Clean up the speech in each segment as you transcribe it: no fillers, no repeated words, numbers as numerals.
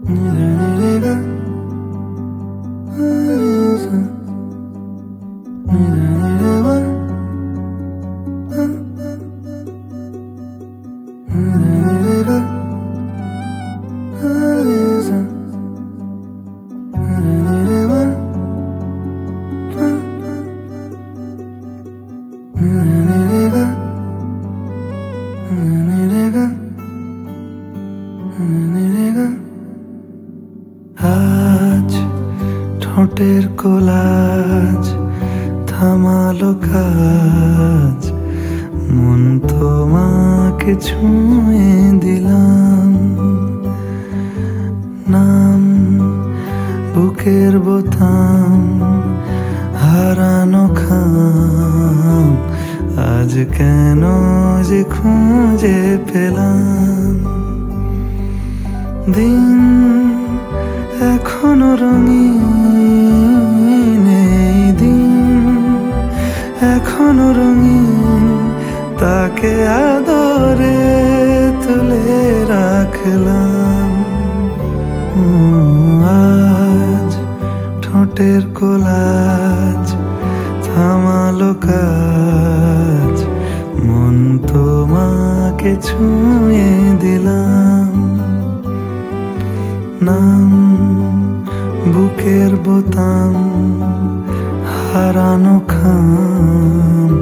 আজ ঠোঁটের কোলাজ থামালো কাজ, মন তোমাকে ছুঁয়ে দিলাম। নাম বুকের বোতাম হারানো খাম, আজ কেন যে খুঁজে পেলাম। দিন এখনো রঙিন, এই দিন এখনো রঙিন, তাকে আদরে তুলে রাখলাম। আজ ঠোঁটের কোলাজ থামালো কাজ, মন তোমাকে ছুঁয়ে দিলাম। নাম বুকের বোতাম হারানো খাম।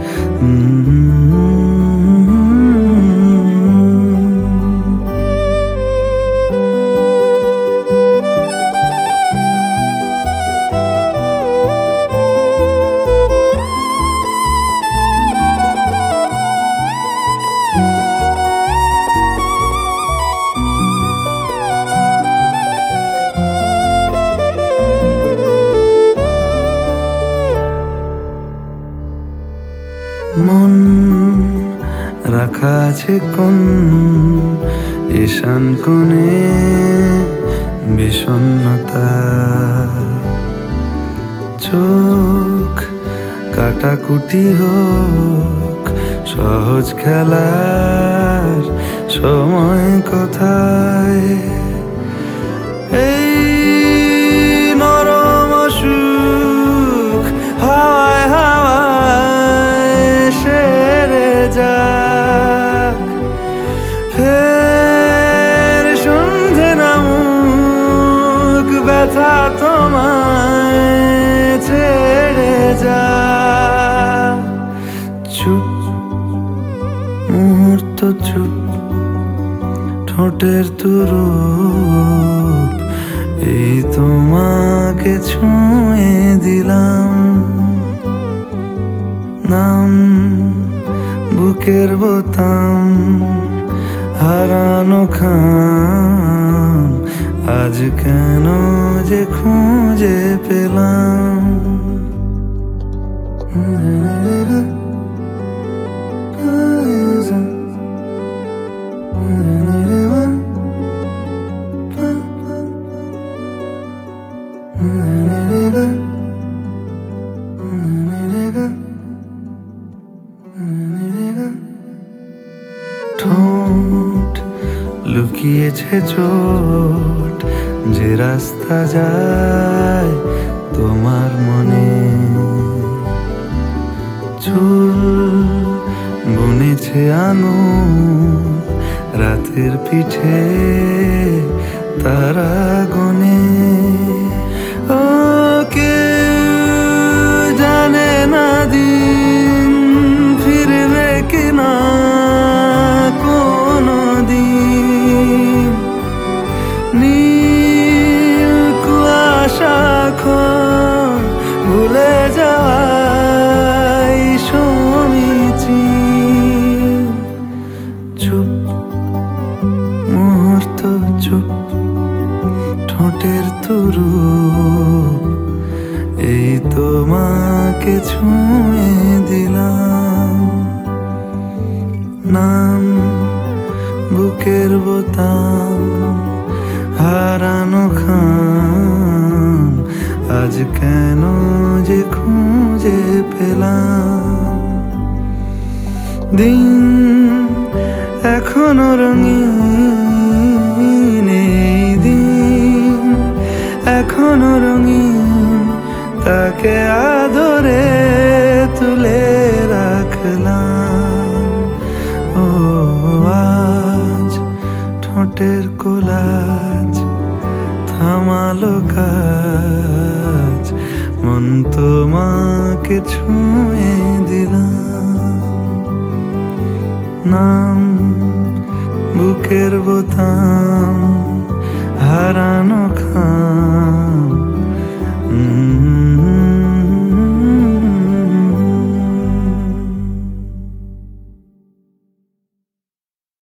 মন রাখা আছে কোন ঈশান কোণে বিষণ্ণতা, চোখ কাটাকুটি হোক সহজ খেলার সময় কোথায়। এই নরম সুখ হাওয়ায় হাওয়ায় সেরে যাক, ফের সন্ধে নামুক ব্যথা তোমায় ছেড়ে যাক। চুপ মুহূর্ত চুপ, ঠোঁটের তুরুপ, এই তোমাকে ছুঁয়ে দিলাম। নাম বুকের বোতাম হারানো খাম, আজ কেন যে খুঁজে পেলাম। ঠোঁট লুকিয়েছে চোট, যে রাস্তা যায় তোমার মনে। চুল বুনেছে আঙুল রাতের পিঠে তারা গনে। ও কেউ জানে না দিন ফিরবে কিনা কোনো দিন। নীল কুয়াশা খন ভুলে যাওয়াই সমীচীন। চুপ মুহূর্ত চুপ, ঠোঁটের তুরুপ, এই তোমাকে ছুঁয়ে দিলাম। নাম বুকের বোতাম হারানো খাম, আজ কেন যে খুঁজে পেলাম। দিন এখনো রঙিন, এই দিন আজ মন তোমাকে ছুঁয়ে দিলাম। নাম বুকের বোতাম